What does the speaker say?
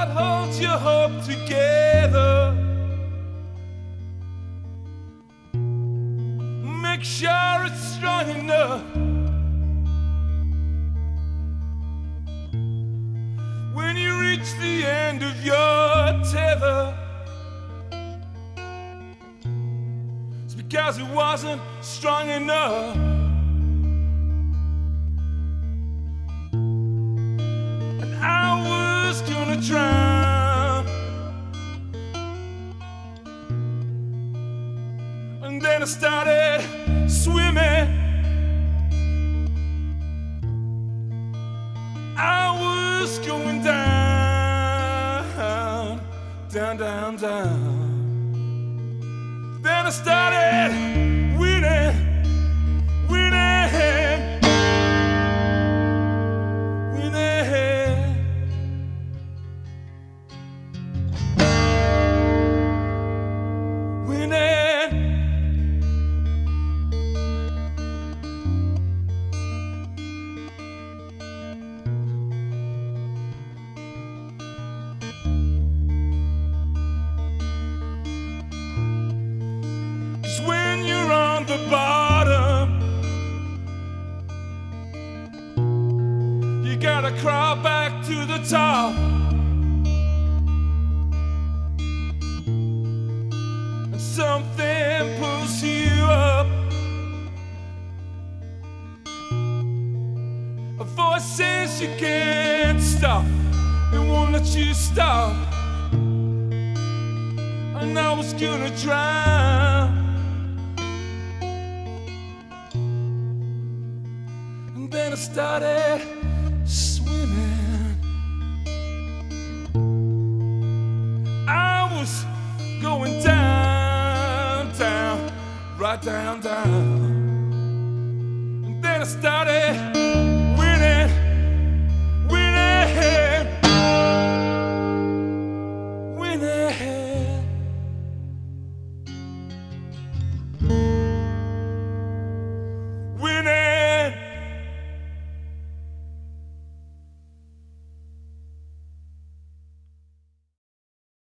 what holds your hope together. Make sure it's strong enough. When you reach the end of your tether, it's because it wasn't strong enough. And I was gonna drown, and then I started swimming. I was going down, down, down, down. Then I started winning, winning, winning. When you're on the bottom, you gotta crawl back to the top. And something pulls you up. A voice says you can't stop, it won't let you stop. And I was gonna drown, and then I started swimming. I was going down, down, right down, down.